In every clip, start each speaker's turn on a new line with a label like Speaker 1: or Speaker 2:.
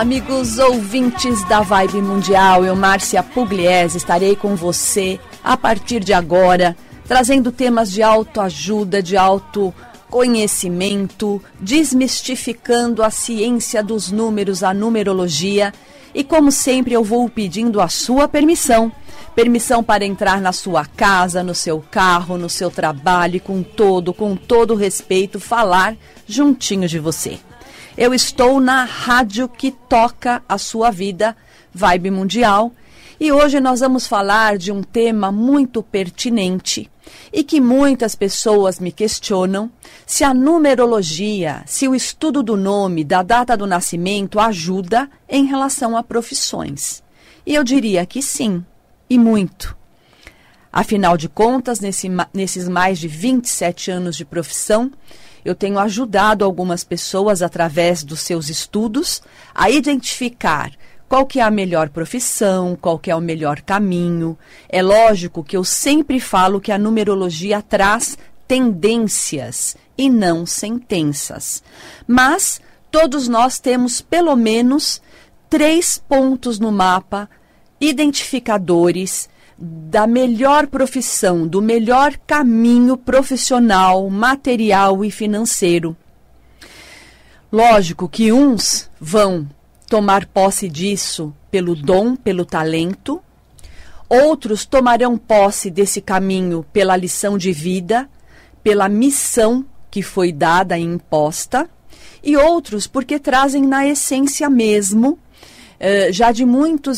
Speaker 1: amigos ouvintes da Vibe Mundial. Eu, Márcia Pugliese, estarei com você a partir de agora, trazendo temas de autoajuda, de autoconhecimento, desmistificando a ciência dos números, a numerologia. E como sempre, eu vou pedindo a sua permissão. Permissão para entrar na sua casa, no seu carro, no seu trabalho e com todo respeito, falar juntinho de você. Eu estou na rádio que toca a sua vida, Vibe Mundial, e hoje nós vamos falar de um tema muito pertinente e que muitas pessoas me questionam se a numerologia, se o estudo do nome, da data do nascimento ajuda em relação a profissões. E eu diria que sim, e muito. Afinal de contas, nesses mais de 27 anos de profissão, eu tenho ajudado algumas pessoas, através dos seus estudos, a identificar qual que é a melhor profissão, qual que é o melhor caminho. É lógico que eu sempre falo que a numerologia traz tendências e não sentenças. Mas todos nós temos pelo menos 3 pontos no mapa, identificadores da melhor profissão, do melhor caminho profissional, material e financeiro. Lógico que uns vão tomar posse disso pelo dom, pelo talento, outros tomarão posse desse caminho pela lição de vida, pela missão que foi dada e imposta, e outros porque trazem na essência mesmo, já de muitos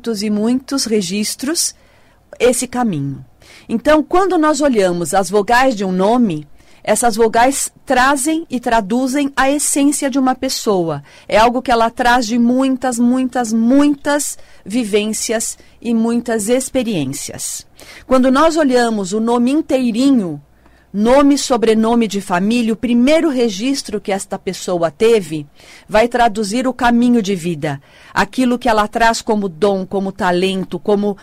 Speaker 1: registros, esse caminho. Então, quando nós olhamos as vogais de um nome, essas vogais trazem e traduzem a essência de uma pessoa. É algo que ela traz de muitas vivências e muitas experiências. Quando nós olhamos o nome inteirinho, nome, sobrenome de família, o primeiro registro que esta pessoa teve vai traduzir o caminho de vida. Aquilo que ela traz como dom, como talento, como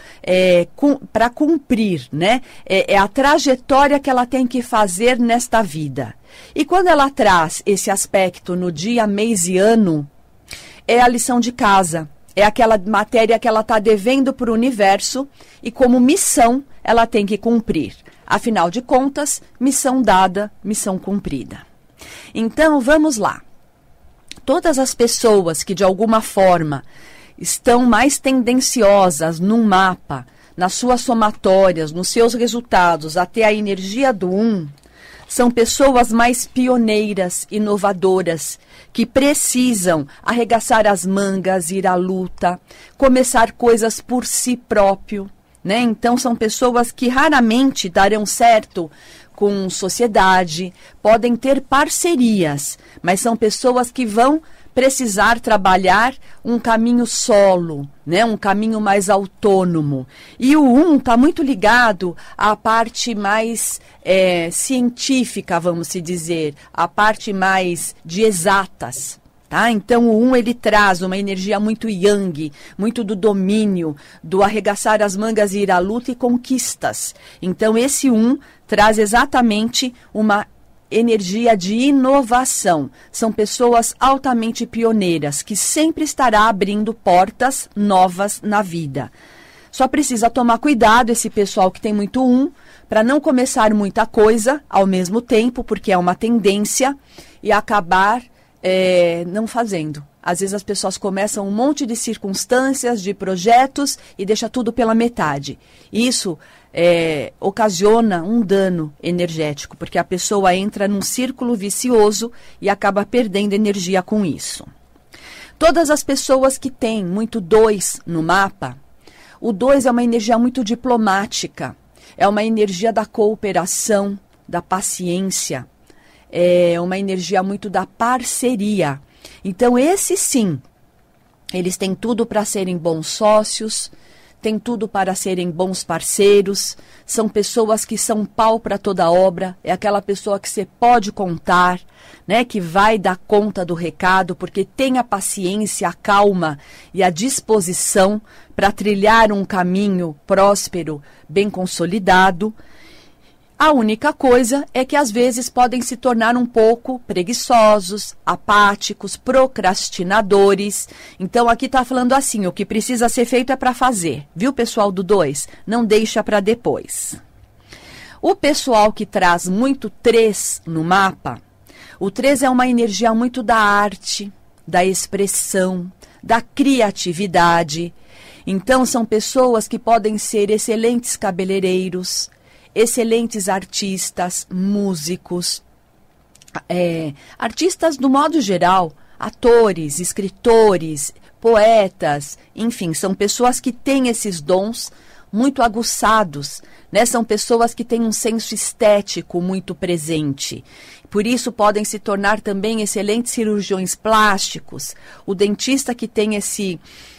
Speaker 1: para cumprir, né? É a trajetória que ela tem que fazer nesta vida. E quando ela traz esse aspecto no dia, mês e ano, é a lição de casa. É aquela matéria que ela está devendo para o universo e como missão ela tem que cumprir. Afinal de contas, missão dada, missão cumprida. Então, vamos lá. Todas as pessoas que, de alguma forma, estão mais tendenciosas num mapa, nas suas somatórias, nos seus resultados, até a energia do 1, são pessoas mais pioneiras, inovadoras, que precisam arregaçar as mangas, ir à luta, começar coisas por si próprio. Né? Então, são pessoas que raramente darão certo com sociedade, podem ter parcerias, mas são pessoas que vão precisar trabalhar um caminho solo, né? Um caminho mais autônomo. E o 1 está muito ligado à parte mais científica, vamos se dizer, à parte mais de exatas. Tá? Então, o 1 ele traz uma energia muito yang, muito do domínio, do arregaçar as mangas e ir à luta e conquistas. Então, esse 1 traz exatamente uma energia de inovação. São pessoas altamente pioneiras, que sempre estará abrindo portas novas na vida. Só precisa tomar cuidado esse pessoal que tem muito 1, para não começar muita coisa ao mesmo tempo, porque é uma tendência, e acabar não fazendo. Às vezes as pessoas começam um monte de circunstâncias, de projetos e deixa tudo pela metade. Isso ocasiona um dano energético, porque a pessoa entra num círculo vicioso e acaba perdendo energia com isso. Todas as pessoas que têm muito 2 no mapa, o 2 é uma energia muito diplomática, é uma energia da cooperação, da paciência, é uma energia muito da parceria. Então, esse sim, eles têm tudo para serem bons sócios, têm tudo para serem bons parceiros, são pessoas que são pau para toda obra, é aquela pessoa que você pode contar, né, que vai dar conta do recado, porque tem a paciência, a calma e a disposição para trilhar um caminho próspero, bem consolidado. A única coisa é que às vezes podem se tornar um pouco preguiçosos, apáticos, procrastinadores. Então aqui está falando assim, o que precisa ser feito é para fazer, viu, pessoal do 2? Não deixa para depois. O pessoal que traz muito 3 no mapa, o 3 é uma energia muito da arte, da expressão, da criatividade. Então são pessoas que podem ser excelentes cabeleireiros, excelentes artistas, músicos, artistas do modo geral, atores, escritores, poetas, enfim, são pessoas que têm esses dons muito aguçados, né? São pessoas que têm um senso estético muito presente. Por isso podem se tornar também excelentes cirurgiões plásticos. O dentista que tem esse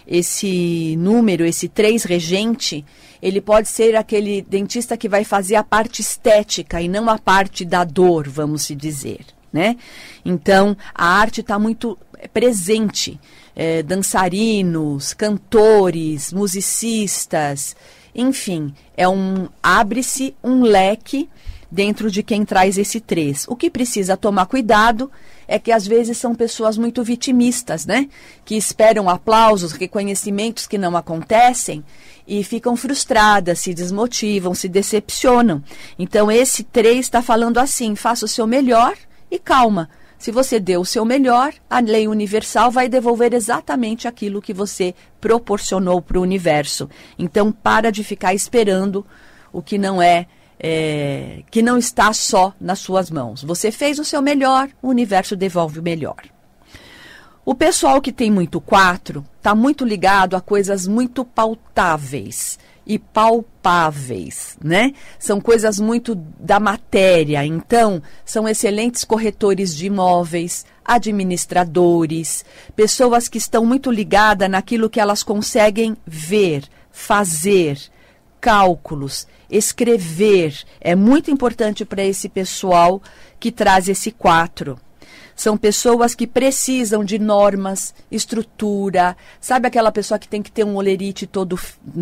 Speaker 1: número, esse 3 regente, ele pode ser aquele dentista que vai fazer a parte estética e não a parte da dor, vamos se dizer, né? Então, a arte está muito presente. Dançarinos, cantores, musicistas, enfim, abre-se um leque dentro de quem traz esse 3. O que precisa tomar cuidado é que às vezes são pessoas muito vitimistas, né? Que esperam aplausos, reconhecimentos que não acontecem e ficam frustradas, se desmotivam, se decepcionam. Então esse 3 está falando assim, faça o seu melhor e calma. Se você deu o seu melhor, a lei universal vai devolver exatamente aquilo que você proporcionou para o universo. Então, para de ficar esperando o que que não está só nas suas mãos. Você fez o seu melhor, o universo devolve o melhor. O pessoal que tem muito 4 está muito ligado a coisas muito pautáveis e palpáveis, né? São coisas muito da matéria, então são excelentes corretores de imóveis, administradores, pessoas que estão muito ligadas naquilo que elas conseguem ver, fazer, cálculos, escrever. É muito importante para esse pessoal que traz esse 4. São pessoas que precisam de normas, estrutura. Sabe aquela pessoa que tem que ter um holerite todo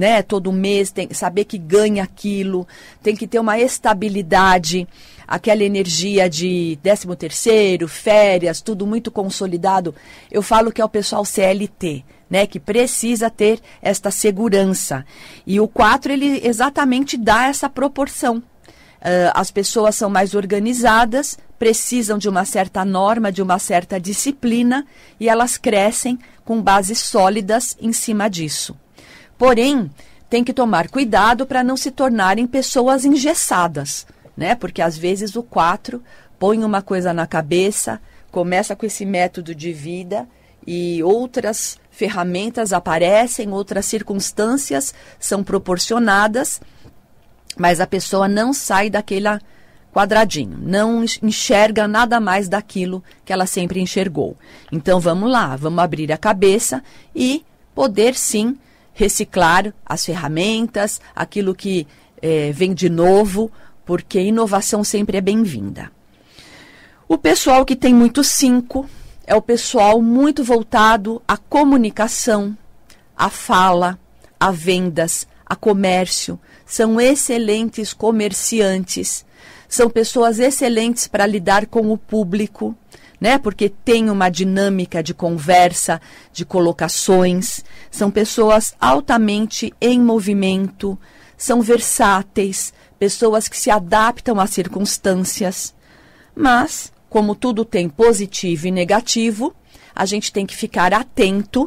Speaker 1: mês, saber que ganha aquilo, tem que ter uma estabilidade, aquela energia de 13º, férias, tudo muito consolidado. Eu falo que é o pessoal CLT, né, que precisa ter esta segurança. E o 4, ele exatamente dá essa proporção. As pessoas são mais organizadas, precisam de uma certa norma, de uma certa disciplina, e elas crescem com bases sólidas em cima disso. Porém, tem que tomar cuidado para não se tornarem pessoas engessadas, né? Porque às vezes o 4 põe uma coisa na cabeça, começa com esse método de vida e outras ferramentas aparecem, outras circunstâncias são proporcionadas, mas a pessoa não sai daquele quadradinho, não enxerga nada mais daquilo que ela sempre enxergou. Então vamos lá, vamos abrir a cabeça e poder sim reciclar as ferramentas, aquilo que vem de novo, porque inovação sempre é bem-vinda. O pessoal que tem muito 5 é o pessoal muito voltado à comunicação, à fala, a vendas, a comércio. São excelentes comerciantes, são pessoas excelentes para lidar com o público, né? Porque tem uma dinâmica de conversa, de colocações, são pessoas altamente em movimento, são versáteis, pessoas que se adaptam às circunstâncias. Mas, como tudo tem positivo e negativo, a gente tem que ficar atento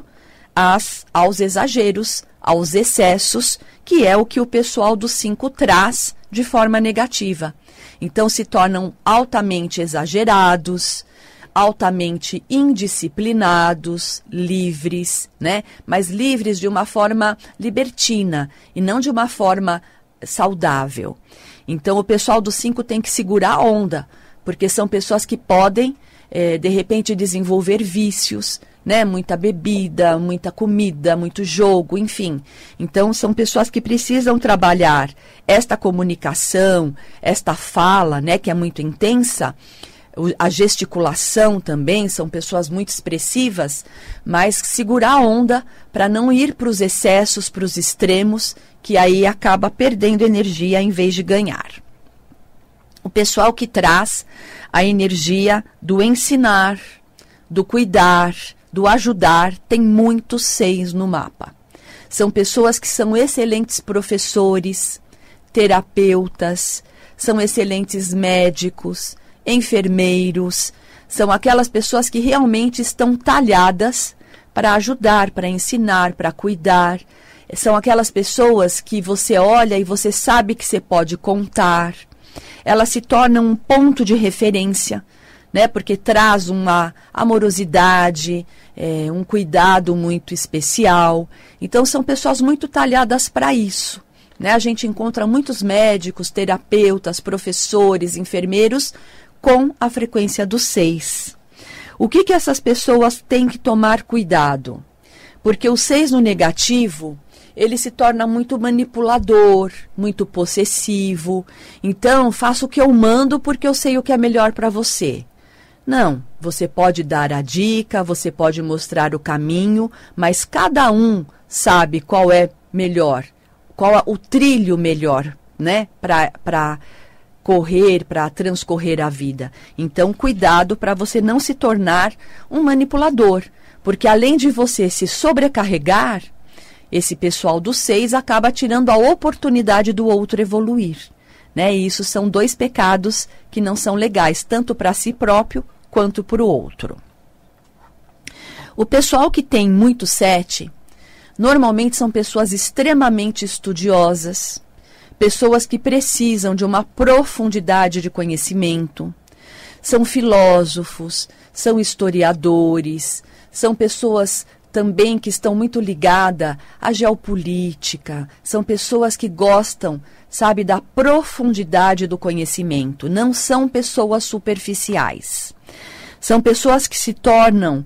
Speaker 1: aos exageros, aos excessos, que é o que o pessoal do 5 traz de forma negativa. Então se tornam altamente exagerados, altamente indisciplinados, livres, né? Mas livres de uma forma libertina e não de uma forma saudável. Então o pessoal do 5 tem que segurar a onda, porque são pessoas que podem, de repente, desenvolver vícios, né? Muita bebida, muita comida, muito jogo, enfim. Então, são pessoas que precisam trabalhar esta comunicação, esta fala, né? Que é muito intensa. A gesticulação também, são pessoas muito expressivas, mas segurar a onda para não ir para os excessos, para os extremos, que aí acaba perdendo energia em vez de ganhar. O pessoal que traz a energia do ensinar, do cuidar, do ajudar, tem muitos 6 no mapa. São pessoas que são excelentes professores, terapeutas, são excelentes médicos, enfermeiros, são aquelas pessoas que realmente estão talhadas para ajudar, para ensinar, para cuidar. São aquelas pessoas que você olha e você sabe que você pode contar. Elas se tornam um ponto de referência, né? Porque traz uma amorosidade, um cuidado muito especial. Então, são pessoas muito talhadas para isso, né? A gente encontra muitos médicos, terapeutas, professores, enfermeiros com a frequência do 6. O que essas pessoas têm que tomar cuidado? Porque o 6 no negativo, ele se torna muito manipulador, muito possessivo. Então, faça o que eu mando porque eu sei o que é melhor para você. Não, você pode dar a dica, você pode mostrar o caminho, mas cada um sabe qual é melhor, qual é o trilho melhor, né, para correr, para transcorrer a vida. Então, cuidado para você não se tornar um manipulador, porque além de você se sobrecarregar, esse pessoal do 6 acaba tirando a oportunidade do outro evoluir, né? E isso são 2 pecados que não são legais, tanto para si próprio quanto para o outro. O pessoal que tem muito 7, normalmente são pessoas extremamente estudiosas, pessoas que precisam de uma profundidade de conhecimento, são filósofos, são historiadores, são pessoas também que estão muito ligadas à geopolítica, são pessoas que gostam, sabe, da profundidade do conhecimento, não são pessoas superficiais. São pessoas que se tornam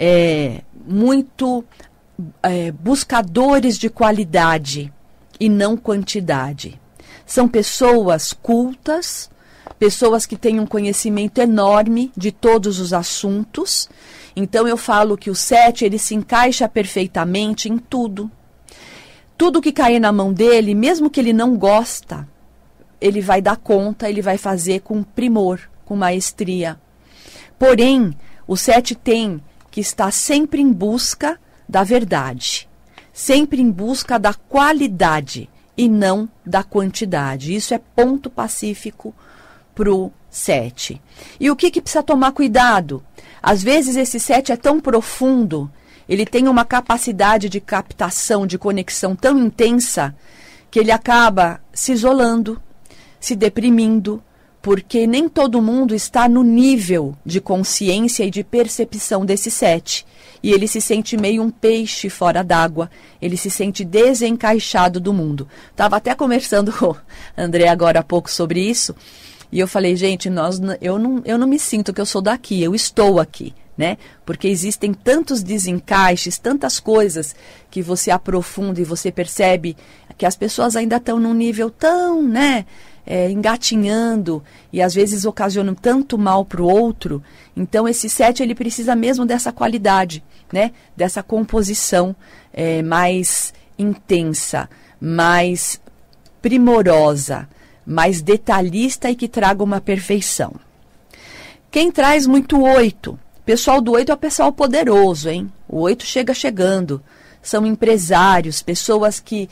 Speaker 1: muito buscadores de qualidade e não quantidade. São pessoas cultas, pessoas que têm um conhecimento enorme de todos os assuntos. Então, eu falo que o 7, ele se encaixa perfeitamente em tudo. Tudo que cair na mão dele, mesmo que ele não gosta, ele vai dar conta, ele vai fazer com primor, com maestria. Porém, o 7 tem que estar sempre em busca da verdade, sempre em busca da qualidade e não da quantidade. Isso é ponto pacífico para o 7. E o que precisa tomar cuidado? Às vezes esse 7 é tão profundo, ele tem uma capacidade de captação, de conexão tão intensa, que ele acaba se isolando, se deprimindo, porque nem todo mundo está no nível de consciência e de percepção desse 7. E ele se sente meio um peixe fora d'água, ele se sente desencaixado do mundo. Estava até conversando com o André agora há pouco sobre isso, e eu falei, gente, eu não me sinto que eu sou daqui, eu estou aqui, né? Porque existem tantos desencaixes, tantas coisas que você aprofunda e você percebe que as pessoas ainda estão num nível tão, né, engatinhando e às vezes ocasionam tanto mal para o outro. Então esse 7 ele precisa mesmo dessa qualidade, né? Dessa composição mais intensa, mais primorosa, mais detalhista e que traga uma perfeição. Quem traz muito 8? Pessoal do 8 é o pessoal poderoso, hein? O 8 chegando. São empresários, pessoas que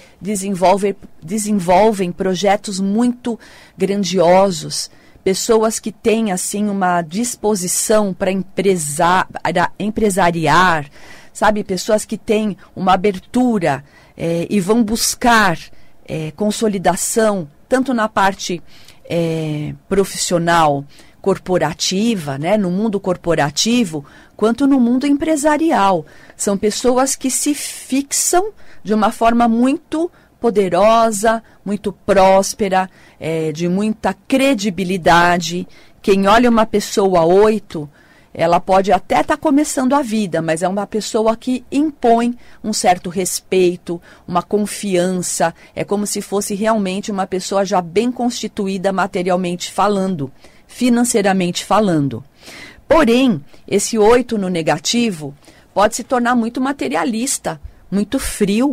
Speaker 1: desenvolvem projetos muito grandiosos, pessoas que têm assim uma disposição para empresariar, sabe? Pessoas que têm uma abertura e vão buscar consolidação, tanto na parte profissional, corporativa, né, no mundo corporativo, quanto no mundo empresarial. São pessoas que se fixam de uma forma muito poderosa, muito próspera, de muita credibilidade. Quem olha uma pessoa 8, ela pode até estar começando a vida, mas é uma pessoa que impõe um certo respeito, uma confiança. É como se fosse realmente uma pessoa já bem constituída materialmente falando, financeiramente falando. Porém, esse 8 no negativo pode se tornar muito materialista, muito frio,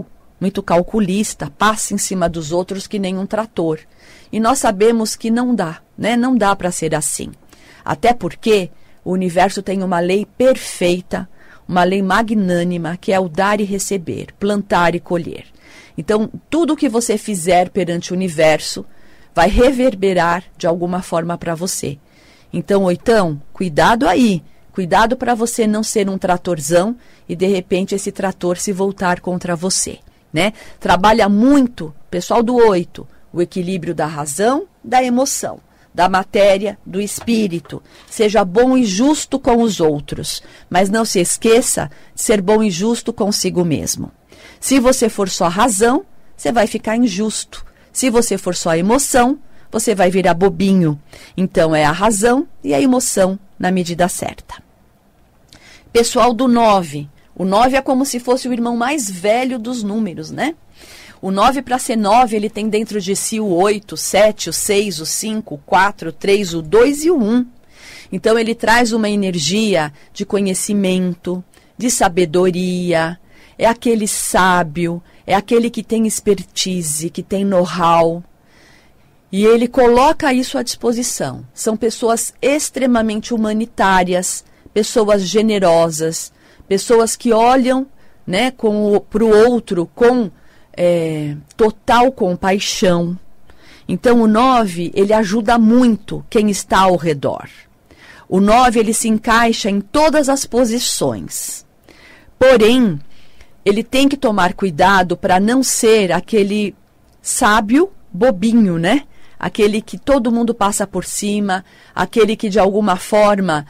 Speaker 1: muito calculista, passa em cima dos outros que nem um trator. E nós sabemos que não dá, né? Não dá para ser assim. Até porque o universo tem uma lei perfeita, uma lei magnânima, que é o dar e receber, plantar e colher. Então, tudo que você fizer perante o universo vai reverberar de alguma forma para você. Então, Oitão, cuidado aí. Cuidado para você não ser um tratorzão e, de repente, esse trator se voltar contra você, né? Trabalha muito, pessoal do 8, o equilíbrio da razão, da emoção, da matéria, do espírito. Seja bom e justo com os outros, mas não se esqueça de ser bom e justo consigo mesmo. Se você for só razão, você vai ficar injusto. Se você for só emoção, você vai virar bobinho. Então, é a razão e a emoção na medida certa. Pessoal do 9. O 9 é como se fosse o irmão mais velho dos números, né? O 9, para ser 9, ele tem dentro de si o 8, o 7, o 6, o 5, o 4, o 3, o 2 e o 1. Então, ele traz uma energia de conhecimento, de sabedoria. É aquele sábio, é aquele que tem expertise, que tem know-how. E ele coloca isso à disposição. São pessoas extremamente humanitárias, pessoas generosas, pessoas que olham, né, para o outro com total compaixão. Então, o 9, ele ajuda muito quem está ao redor. O 9, ele se encaixa em todas as posições. Porém, ele tem que tomar cuidado para não ser aquele sábio bobinho, né? Aquele que todo mundo passa por cima, aquele que de alguma forma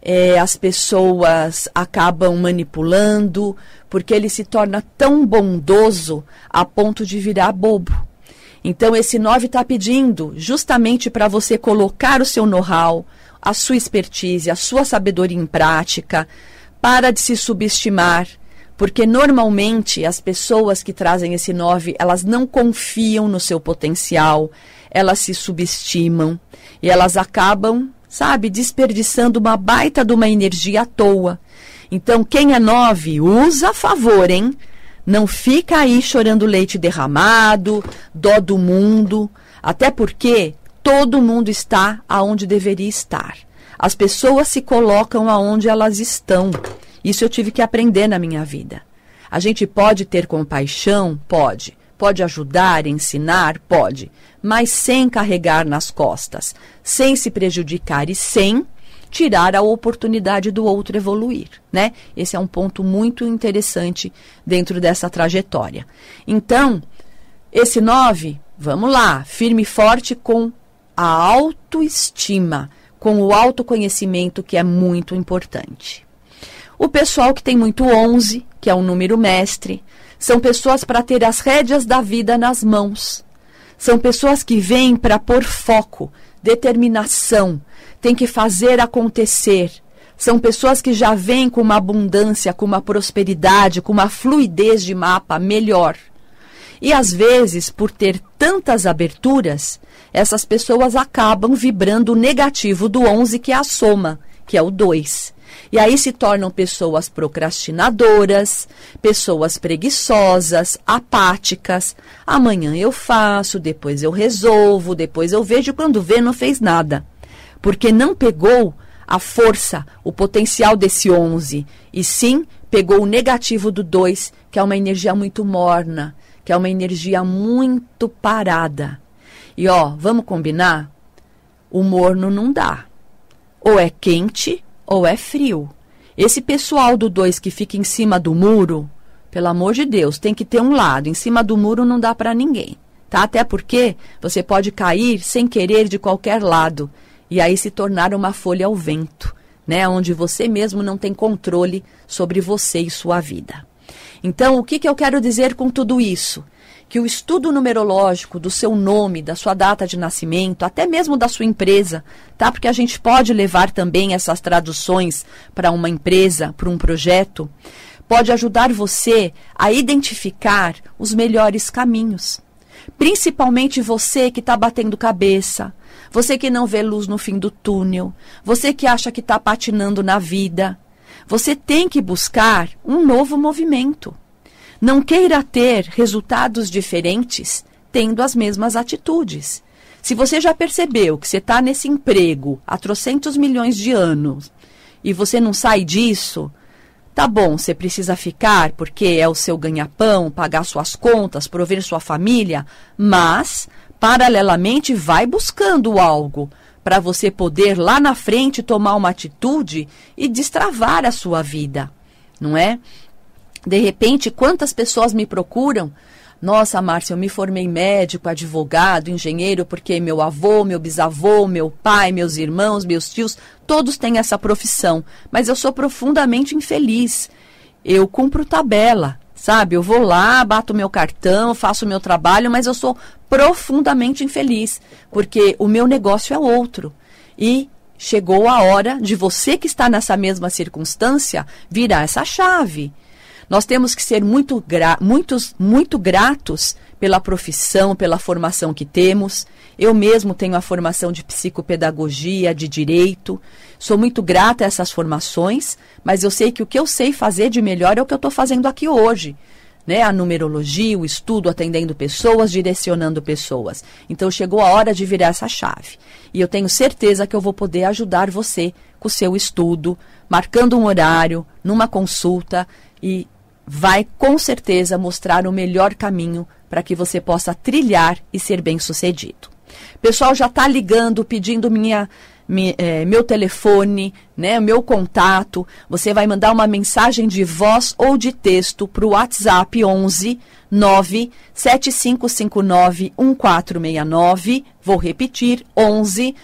Speaker 1: as pessoas acabam manipulando, porque ele se torna tão bondoso a ponto de virar bobo. Então, esse 9 está pedindo justamente para você colocar o seu know-how, a sua expertise, a sua sabedoria em prática, para de se subestimar, porque normalmente as pessoas que trazem esse 9, elas não confiam no seu potencial, elas se subestimam e elas acabam, sabe, desperdiçando uma baita de uma energia à toa. Então, quem é 9, usa a favor, hein? Não fica aí chorando leite derramado, dó do mundo, até porque todo mundo está aonde deveria estar. As pessoas se colocam aonde elas estão. Isso eu tive que aprender na minha vida. A gente pode ter compaixão? Pode. Pode ajudar, ensinar? Pode. Mas sem carregar nas costas, sem se prejudicar e sem tirar a oportunidade do outro evoluir, né? Esse é um ponto muito interessante dentro dessa trajetória. Então, esse 9, vamos lá, firme e forte com a autoestima, com o autoconhecimento, que é muito importante. O pessoal que tem muito 11, que é um número mestre, são pessoas para ter as rédeas da vida nas mãos. São pessoas que vêm para pôr foco, determinação, tem que fazer acontecer. São pessoas que já vêm com uma abundância, com uma prosperidade, com uma fluidez de mapa melhor. E às vezes, por ter tantas aberturas, essas pessoas acabam vibrando o negativo do 11, que é a soma, que é o 2. E aí se tornam pessoas procrastinadoras, pessoas preguiçosas, apáticas. Amanhã eu faço, depois eu resolvo, depois eu vejo, quando vê não fez nada. Porque não pegou a força, o potencial desse 11, e sim pegou o negativo do 2, que é uma energia muito morna, que é uma energia muito parada. E vamos combinar? O morno não dá. Ou é quente ou é frio. Esse pessoal do 2 que fica em cima do muro, pelo amor de Deus, tem que ter um lado. Em cima do muro não dá para ninguém, tá? Até porque você pode cair sem querer de qualquer lado e aí se tornar uma folha ao vento, né? Onde você mesmo não tem controle sobre você e sua vida. Então, o que eu quero dizer com tudo isso? Que o estudo numerológico do seu nome, da sua data de nascimento, até mesmo da sua empresa, tá? Porque a gente pode levar também essas traduções para uma empresa, para um projeto, pode ajudar você a identificar os melhores caminhos. Principalmente você que está batendo cabeça, você que não vê luz no fim do túnel, você que acha que está patinando na vida. Você tem que buscar um novo movimento. Não queira ter resultados diferentes tendo as mesmas atitudes. Se você já percebeu que você está nesse emprego há trocentos milhões de anos e você não sai disso, tá bom, você precisa ficar porque é o seu ganha-pão, pagar suas contas, prover sua família, mas, paralelamente, vai buscando algo para você poder lá na frente tomar uma atitude e destravar a sua vida, não é? De repente, quantas pessoas me procuram? Nossa, Márcia, eu me formei médico, advogado, engenheiro, porque meu avô, meu bisavô, meu pai, meus irmãos, meus tios, todos têm essa profissão. Mas eu sou profundamente infeliz. Eu cumpro tabela, sabe? Eu vou lá, bato meu cartão, faço meu trabalho, mas eu sou profundamente infeliz, porque o meu negócio é outro. E chegou a hora de você que está nessa mesma circunstância virar essa chave. Nós temos que ser muito gratos pela profissão, pela formação que temos. Eu mesmo tenho a formação de psicopedagogia, de direito. Sou muito grata a essas formações, mas eu sei que o que eu sei fazer de melhor é o que eu estou fazendo aqui hoje. Né? A numerologia, o estudo, atendendo pessoas, direcionando pessoas. Então chegou a hora de virar essa chave. E eu tenho certeza que eu vou poder ajudar você com o seu estudo, marcando um horário, numa consulta e vai com certeza mostrar o melhor caminho para que você possa trilhar e ser bem-sucedido. O pessoal já está ligando, pedindo meu telefone, né, meu contato. Você vai mandar uma mensagem de voz ou de texto para o WhatsApp 11 97559 1469. Vou repetir, 11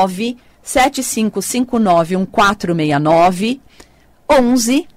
Speaker 1: 97559 1469. 11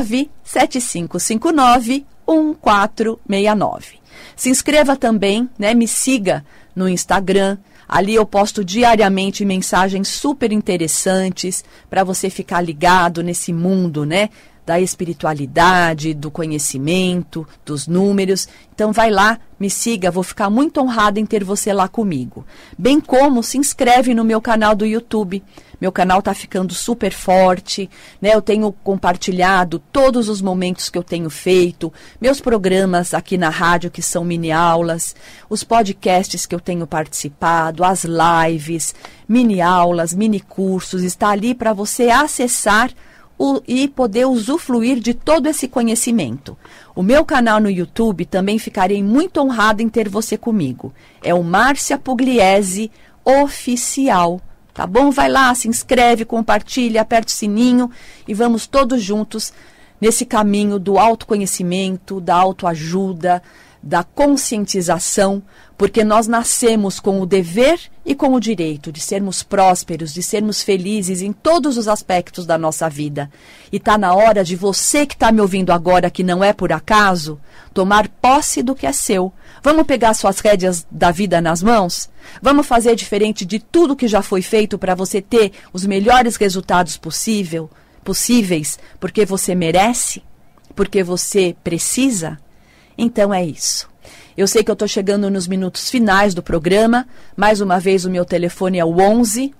Speaker 1: 97559-1469. Se inscreva também, né? Me siga no Instagram. Ali eu posto diariamente mensagens super interessantes para você ficar ligado nesse mundo, né? Da espiritualidade, do conhecimento, dos números. Então vai lá, me siga, vou ficar muito honrada em ter você lá comigo. Bem como se inscreve no meu canal do YouTube. Meu canal está ficando super forte, né? Eu tenho compartilhado todos os momentos que eu tenho feito, meus programas aqui na rádio que são mini aulas, os podcasts que eu tenho participado, as lives, mini aulas, mini cursos, está ali para você acessar e poder usufruir de todo esse conhecimento. O meu canal no YouTube também ficarei muito honrada em ter você comigo. É o Márcia Pugliese Oficial. Tá bom? Vai lá, se inscreve, compartilha, aperta o sininho e vamos todos juntos nesse caminho do autoconhecimento, da autoajuda, da conscientização, porque nós nascemos com o dever e com o direito de sermos prósperos, de sermos felizes em todos os aspectos da nossa vida. E está na hora de você que está me ouvindo agora, que não é por acaso, tomar posse do que é seu. Vamos pegar suas rédeas da vida nas mãos? Vamos fazer diferente de tudo que já foi feito para você ter os melhores resultados possíveis, porque você merece? Porque você precisa? Então é isso. Eu sei que eu estou chegando nos minutos finais do programa. Mais uma vez, o meu telefone é o 11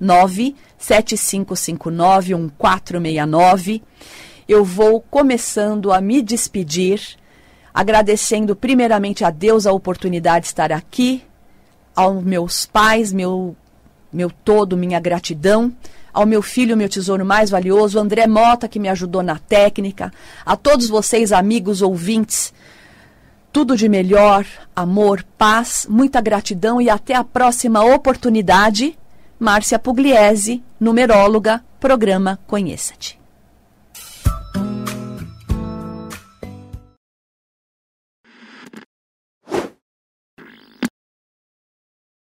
Speaker 1: 97559 1469. Eu vou começando a me despedir, agradecendo primeiramente a Deus a oportunidade de estar aqui, aos meus pais, meu todo, minha gratidão, ao meu filho, meu tesouro mais valioso, André Mota, que me ajudou na técnica, a todos vocês, amigos, ouvintes, tudo de melhor, amor, paz, muita gratidão e até a próxima oportunidade. Márcia Pugliese, numeróloga, programa Conheça-te.